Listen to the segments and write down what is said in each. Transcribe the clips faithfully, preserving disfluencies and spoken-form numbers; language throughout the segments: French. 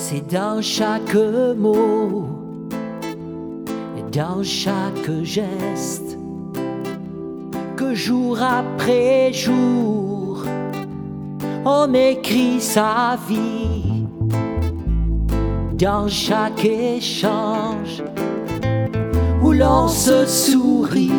C'est dans chaque mot et dans chaque geste que jour après jour on écrit sa vie. Dans chaque échange où l'on se sourit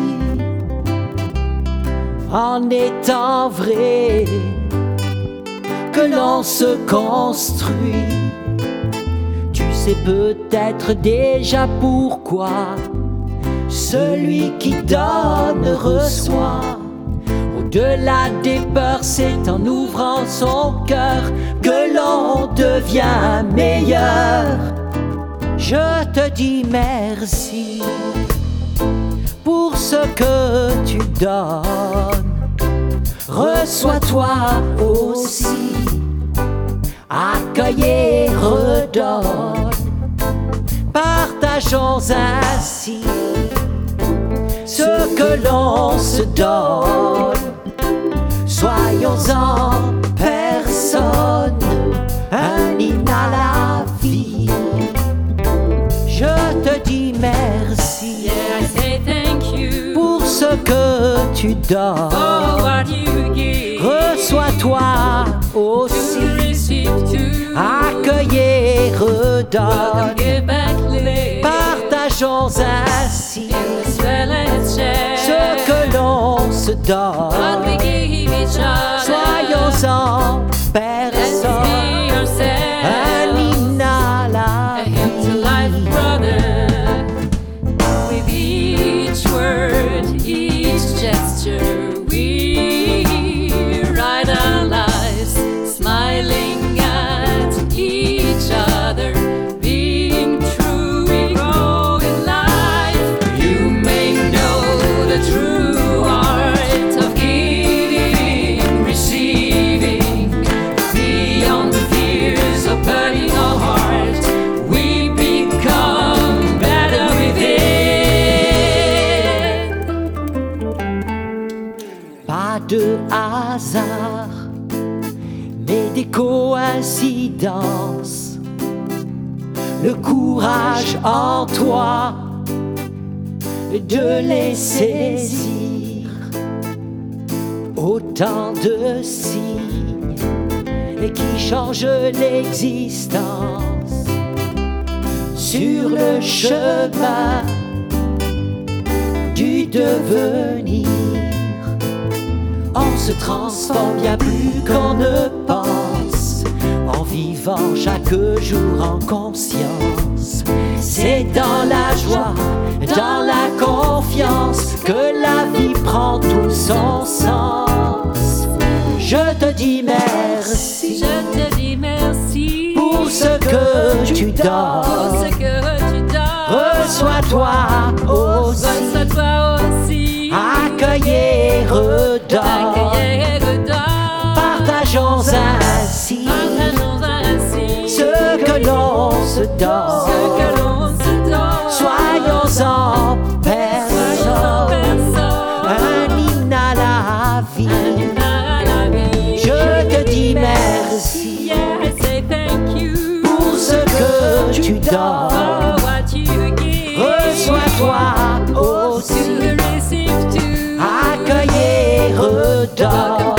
en étant vrai, que l'on se construit. Tu sais peut-être déjà pourquoi celui qui donne reçoit. Au-delà des peurs, c'est en ouvrant son cœur que l'on devient meilleur. Je te dis merci pour ce que tu donnes. Reçois-toi aussi, accueille et redonne. Partageons ainsi ce que l'on se donne. Soyons en personne un hymne à la vie. Je te dis merci, Yeah, I say thank you pour ce que tu donnes. for what you give. Reçois-toi To aussi, receive, to accueille et redonne. give back later. Partageons ainsi In this well and share ce que l'on se what we donne. give each other. Soyons en Let's personne be ourselves. un hymne à A la hymn to life, vie. brother. With each word, each gesture, we write our lives, smiling at each other, being true. We grow in life. You may know the true art of giving, receiving, beyond the fears of burning our heart. We become better within. Pas de hasard, mais des coïncidences. Le courage en toi de les saisir. Autant de signes qui changent l'existence sur le chemin du devenir. On se transforme bien plus qu'on ne pense en vivant chaque jour en conscience. C'est dans la joie, dans la confiance que la vie prend tout son sens. Je te dis merci Je te dis merci pour ce que tu pour donnes. ce que tu donnes. Reçois-toi aussi, Reçois-toi aussi. accueille et redonne. Accueille et redonne. Partageons ainsi Partageons ainsi ce que l'on se ce donne. que l'on se donne. Soyons en Soyons personne personne. un hymne à la vie. À la vie. Je te dis merci Yeah, I say thank you pour ce que tu donnes. for what you give. Reçois-toi To aussi, receive, to accueille et redonne.